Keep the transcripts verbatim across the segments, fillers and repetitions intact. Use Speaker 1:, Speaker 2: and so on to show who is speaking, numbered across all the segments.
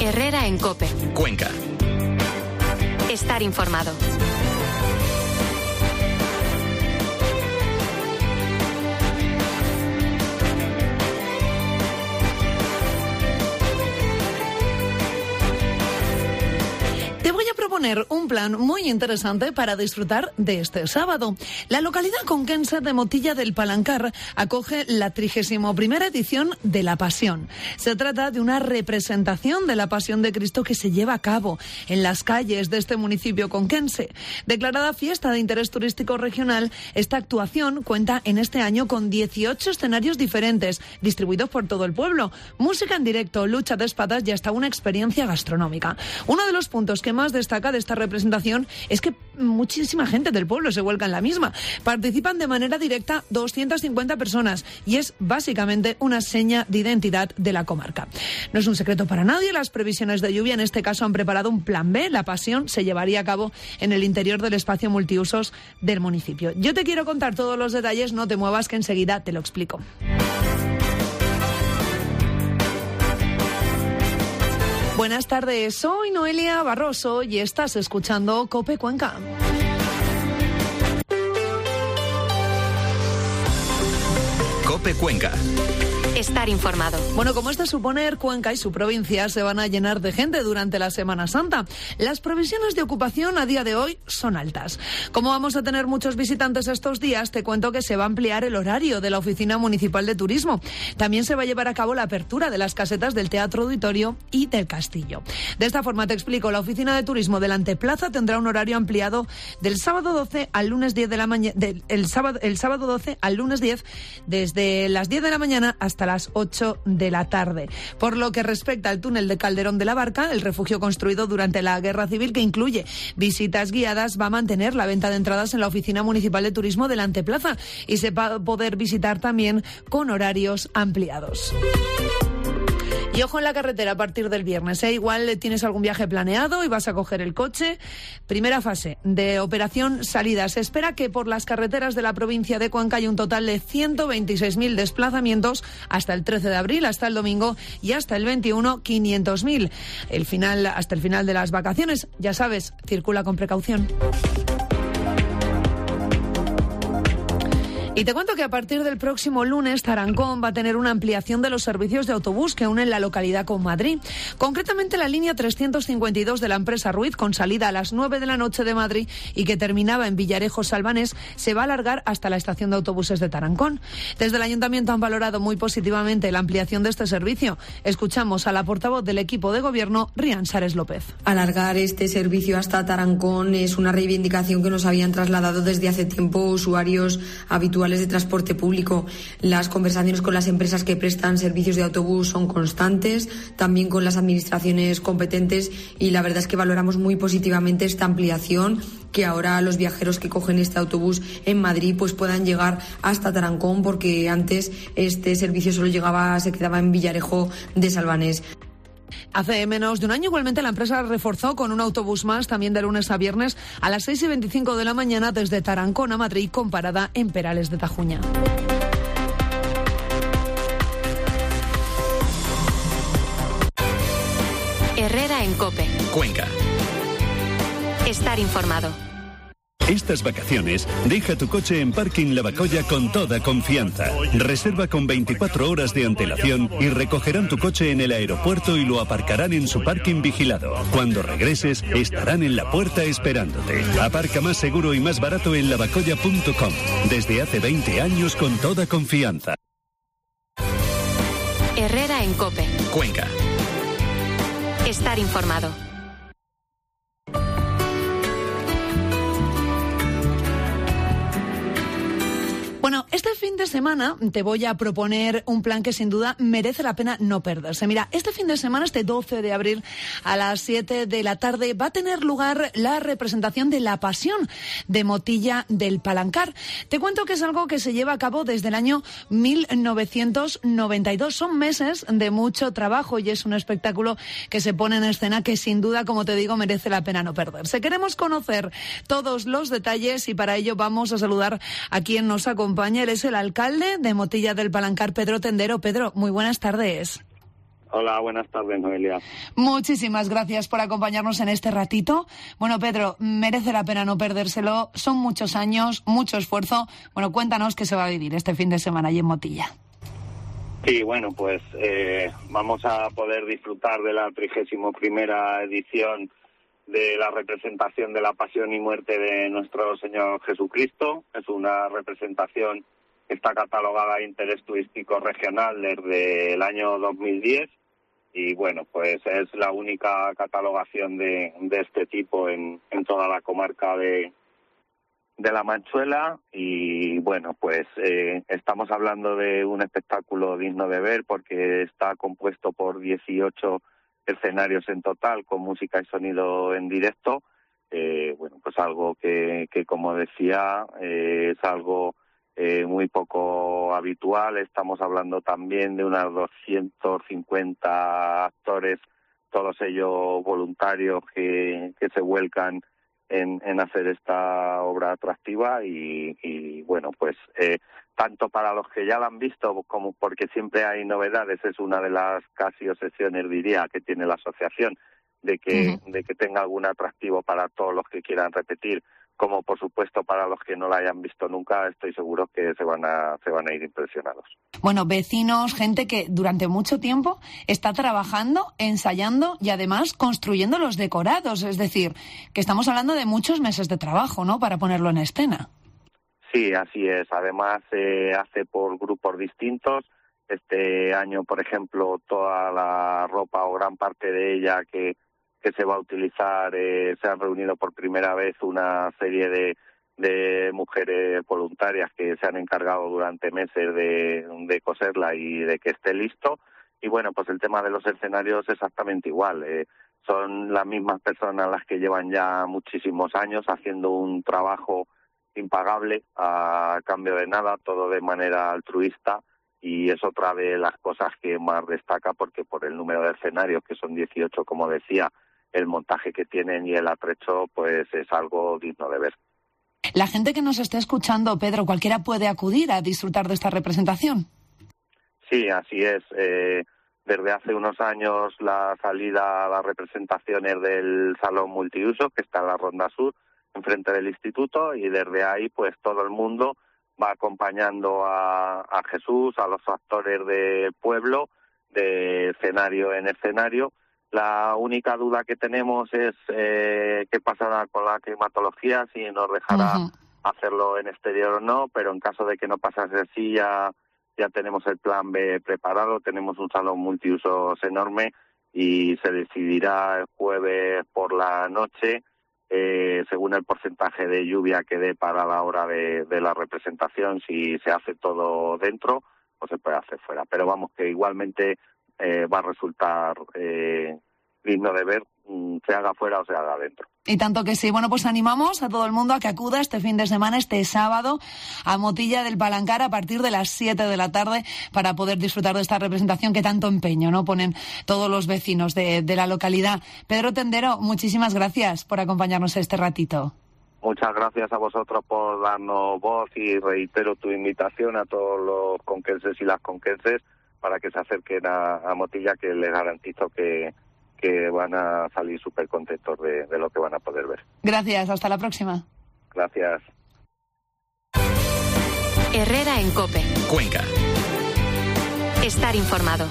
Speaker 1: Herrera en COPE.
Speaker 2: Cuenca.
Speaker 1: Estar informado.
Speaker 3: Te voy a proponer un plan muy interesante para disfrutar de este sábado. La localidad conquense de Motilla del Palancar acoge la trigésima primera edición de La Pasión. Se trata de una representación de la Pasión de Cristo que se lleva a cabo en las calles de este municipio conquense. Declarada fiesta de interés turístico regional, esta actuación cuenta en este año con dieciocho escenarios diferentes, distribuidos por todo el pueblo. Música en directo, lucha de espadas y hasta una experiencia gastronómica. Uno de los puntos que más destaca de esta representación es que muchísima gente del pueblo se vuelca en la misma. Participan de manera directa doscientas cincuenta personas y es básicamente una seña de identidad de la comarca. No es un secreto para nadie, las previsiones de lluvia en este caso han preparado un plan B. La Pasión se llevaría a cabo en el interior del espacio multiusos del municipio. Yo te quiero contar todos los detalles, no te muevas que enseguida te lo explico. Buenas tardes, soy Noelia Barroso y estás escuchando COPE Cuenca.
Speaker 2: COPE Cuenca.
Speaker 1: Estar informado.
Speaker 3: Bueno, como es de suponer, Cuenca y su provincia se van a llenar de gente durante la Semana Santa. Las previsiones de ocupación a día de hoy son altas. Como vamos a tener muchos visitantes estos días, te cuento que se va a ampliar el horario de la Oficina Municipal de Turismo. También se va a llevar a cabo la apertura de las casetas del Teatro Auditorio y del Castillo. De esta forma te explico, la Oficina de Turismo de la Anteplaza tendrá un horario ampliado del sábado doce al lunes diez de la mañana, el sábado, el sábado doce al lunes diez, desde las diez de la mañana hasta las ocho de la tarde. Por lo que respecta al túnel de Calderón de la Barca, el refugio construido durante la Guerra Civil que incluye visitas guiadas, va a mantener la venta de entradas en la Oficina Municipal de Turismo de la Anteplaza y se va a poder visitar también con horarios ampliados. Y ojo en la carretera a partir del viernes, ¿eh? Igual tienes algún viaje planeado y vas a coger el coche. Primera fase de operación salida. Se espera que por las carreteras de la provincia de Cuenca hay un total de ciento veintiséis mil desplazamientos hasta el trece de abril, hasta el domingo, y hasta el veintiuno, quinientos mil. El final, hasta el final de las vacaciones, ya sabes, circula con precaución. Y te cuento que a partir del próximo lunes Tarancón va a tener una ampliación de los servicios de autobús que unen la localidad con Madrid. Concretamente la línea trescientos cincuenta y dos de la empresa Ruiz, con salida a las nueve de la noche de Madrid y que terminaba en Villarejo Salvanés, se va a alargar hasta la estación de autobuses de Tarancón. Desde el ayuntamiento han valorado muy positivamente la ampliación de este servicio. Escuchamos a la portavoz del equipo de gobierno, Rian Sares López.
Speaker 4: Alargar este servicio hasta Tarancón es una reivindicación que nos habían trasladado desde hace tiempo usuarios habituales de transporte público. Las conversaciones con las empresas que prestan servicios de autobús son constantes, también con las administraciones competentes, y la verdad es que valoramos muy positivamente esta ampliación, que ahora los viajeros que cogen este autobús en Madrid pues puedan llegar hasta Tarancón, porque antes este servicio solo llegaba, se quedaba en Villarejo de Salvanés.
Speaker 3: Hace menos de un año igualmente la empresa reforzó con un autobús más, también de lunes a viernes, a las seis y veinticinco de la mañana desde Tarancón a Madrid, con parada en Perales de Tajuña.
Speaker 1: Herrera en COPE.
Speaker 2: Cuenca.
Speaker 1: Estar informado.
Speaker 5: Estas vacaciones, deja tu coche en Parking Lavacolla con toda confianza. Reserva con veinticuatro horas de antelación y recogerán tu coche en el aeropuerto y lo aparcarán en su parking vigilado. Cuando regreses, estarán en la puerta esperándote. Aparca más seguro y más barato en lavacolla punto com. Desde hace veinte años con toda confianza.
Speaker 1: Herrera en COPE.
Speaker 2: Cuenca.
Speaker 1: Estar informado.
Speaker 3: Bueno, este fin de semana te voy a proponer un plan que sin duda merece la pena no perderse. Mira, este fin de semana, este doce de abril, a las siete de la tarde, va a tener lugar la representación de La Pasión de Motilla del Palancar. Te cuento que es algo que se lleva a cabo desde el año mil novecientos noventa y dos. Son meses de mucho trabajo y es un espectáculo que se pone en escena que sin duda, como te digo, merece la pena no perderse. Queremos conocer todos los detalles y para ello vamos a saludar a quien nos acompaña. Él es el alcalde de Motilla del Palancar, Pedro Tendero. Pedro, muy buenas tardes.
Speaker 6: Hola, buenas tardes, Noelia.
Speaker 3: Muchísimas gracias por acompañarnos en este ratito. Bueno, Pedro, merece la pena no perdérselo. Son muchos años, mucho esfuerzo. Bueno, cuéntanos qué se va a vivir este fin de semana allí en Motilla.
Speaker 6: Sí, bueno, pues eh, vamos a poder disfrutar de la trigésima primera edición de la representación de la Pasión y Muerte de nuestro Señor Jesucristo. Es una representación que está catalogada de interés turístico regional desde el año dos mil diez. Y bueno, pues es la única catalogación de, de este tipo en, en toda la comarca de, de La Manchuela. Y bueno, pues eh, estamos hablando de un espectáculo digno de ver porque está compuesto por dieciocho escenarios en total con música y sonido en directo. Eh, bueno, pues algo que, que como decía, eh, es algo Eh, muy poco habitual. Estamos hablando también de unos doscientos cincuenta actores, todos ellos voluntarios que, que se vuelcan en, en hacer esta obra atractiva y, y bueno, pues eh, tanto para los que ya la han visto como porque siempre hay novedades, es una de las casi obsesiones, diría, que tiene la asociación, de que, uh-huh. de que tenga algún atractivo para todos los que quieran repetir, como por supuesto para los que no la hayan visto nunca, estoy seguro que se van a se van a ir impresionados.
Speaker 3: Bueno, vecinos, gente que durante mucho tiempo está trabajando, ensayando y además construyendo los decorados, es decir, que estamos hablando de muchos meses de trabajo, ¿no?, para ponerlo en escena.
Speaker 6: Sí, así es. Además se eh, hace por grupos distintos. Este año, por ejemplo, toda la ropa o gran parte de ella que que se va a utilizar, eh, se han reunido por primera vez una serie de, de mujeres voluntarias que se han encargado durante meses de, de coserla y de que esté listo. Y bueno, pues el tema de los escenarios es exactamente igual. Eh, son las mismas personas las que llevan ya muchísimos años haciendo un trabajo impagable a cambio de nada, todo de manera altruista. Y es otra de las cosas que más destaca porque por el número de escenarios, que son dieciocho, como decía, el montaje que tienen y el atrecho, pues es algo digno de ver.
Speaker 3: La gente que nos esté escuchando, Pedro, ¿cualquiera puede acudir a disfrutar de esta representación?
Speaker 6: Sí, así es. Eh, desde hace unos años la salida a las representaciones del Salón Multiuso, que está en la Ronda Sur, enfrente del instituto, y desde ahí pues todo el mundo va acompañando a, a Jesús, a los actores del pueblo, de escenario en escenario. La única duda que tenemos es eh, qué pasará con la climatología, si nos dejará uh-huh. hacerlo en exterior o no, pero en caso de que no pasase así ya, ya tenemos el plan B preparado, tenemos un salón multiusos enorme y se decidirá el jueves por la noche, eh, según el porcentaje de lluvia que dé para la hora de, de la representación, si se hace todo dentro o se puede hacer fuera. Pero vamos, que igualmente Eh, va a resultar eh, digno de ver, se haga fuera o se haga adentro.
Speaker 3: Y tanto que sí. Bueno, pues animamos a todo el mundo a que acuda este fin de semana, este sábado, a Motilla del Palancar a partir de las siete de la tarde para poder disfrutar de esta representación que tanto empeño, ¿no?, ponen todos los vecinos de, de la localidad. Pedro Tendero, muchísimas gracias por acompañarnos este ratito.
Speaker 6: Muchas gracias a vosotros por darnos voz y reitero tu invitación a todos los conquenses y las conquenses para que se acerquen a, a Motilla, que les garantizo que, que van a salir súper contentos de, de lo que van a poder ver.
Speaker 3: Gracias, hasta la próxima.
Speaker 6: Gracias.
Speaker 1: Herrera en COPE.
Speaker 2: Cuenca.
Speaker 1: Estar informado.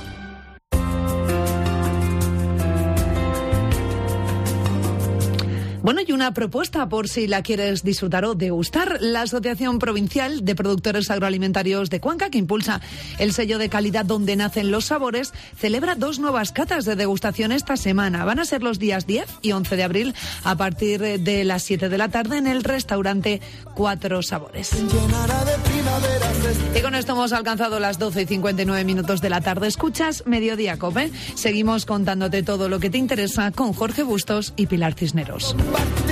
Speaker 3: Bueno, y una propuesta por si la quieres disfrutar o degustar. La Asociación Provincial de Productores Agroalimentarios de Cuenca, que impulsa el sello de calidad donde nacen los sabores, celebra dos nuevas catas de degustación esta semana. Van a ser los días diez y once de abril a partir de las siete de la tarde en el restaurante Cuatro Sabores. Y con esto hemos alcanzado las doce y cincuenta y nueve minutos de la tarde. Escuchas Mediodía COPE. Seguimos contándote todo lo que te interesa con Jorge Bustos y Pilar Cisneros.